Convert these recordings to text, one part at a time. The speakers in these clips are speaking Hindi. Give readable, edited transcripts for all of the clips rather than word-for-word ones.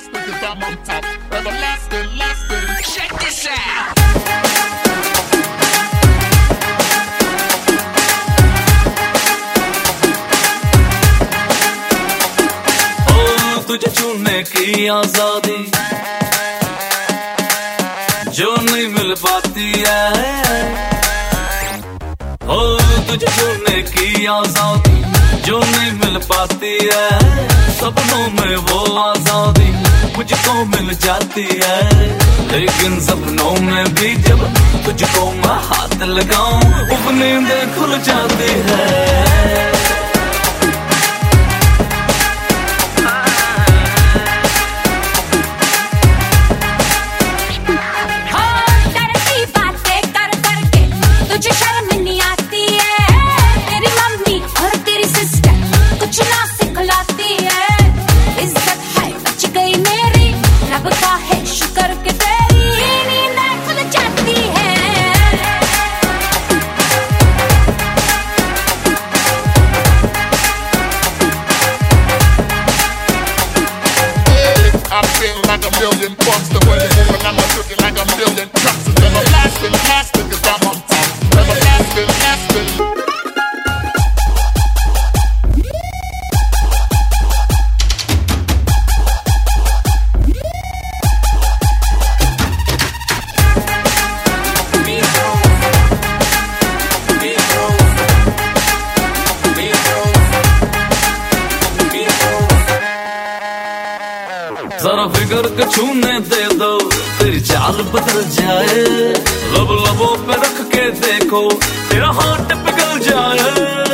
everlasting, 'cause I'm on top. Everlasting, lasting. Check this out. तुझे छूने की आजादी जो नहीं मिल पाती है, ओ तुझे छूने की आजादी जो नहीं मिल पाती है, सपनों में वो आजादी मुझको मिल जाती है, लेकिन सपनों में भी जब तुझको मैं हाथ लगाऊं वो नींदें खुल जाती है। I feel like a million bucks the way you're moving, I'm looking like a million trucks. It's everlasting, lasting, 'cause I'm on top. Everlasting, lasting. जरा फिगर के छूने दे दो तेरी चाल बदल जाए, लब लबों पे रख के देखो तेरा हार्ट पिघल जाए।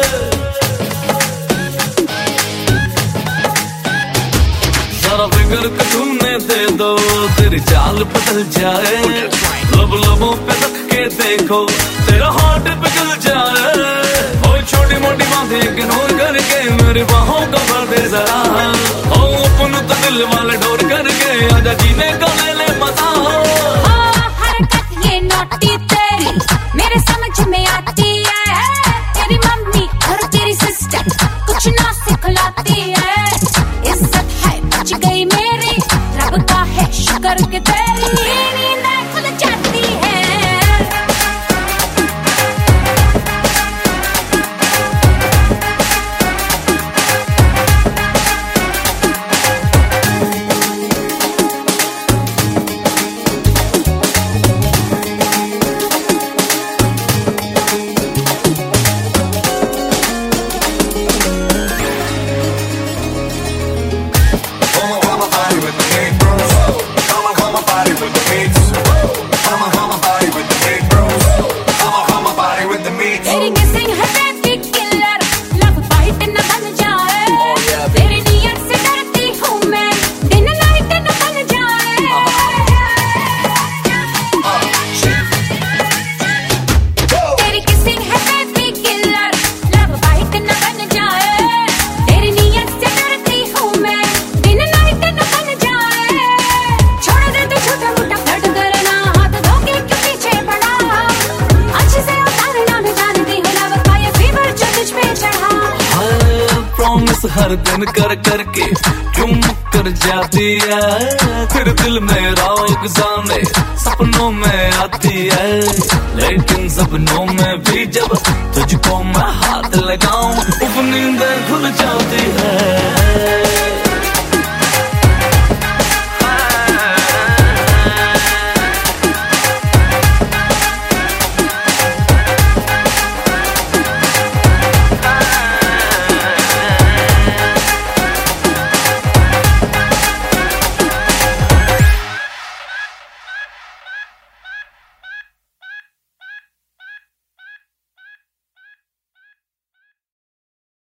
जरा फिगर के छूने दे दो तेरी चाल बदल जाए, लब लबों पे रख के देखो तेरा हार्ट पिघल जाए। और छोटी मोटी बातें इग्नोर करके मेरी बाहों का भर दे जरा, अपन तो दिल वाले डोर करके आजा जीने का ले ले मजा। हरकत ये नोटी तेरी मेरे समझ में आती है, तेरी मम्मी और तेरी सिस्टर कुछ ना सिखलाती है, इज्जत है बच गई मेरी रब का है शुक्र के तेरी नींदें खुल जाती है। हर दिन कर करके क्यों कर जाती है, फिर दिल मेरा एक जाने सपनों में आती है, लेकिन सपनों में भी जब तुझको मैं हाथ लगाऊं वो नींदें खुल जाती है।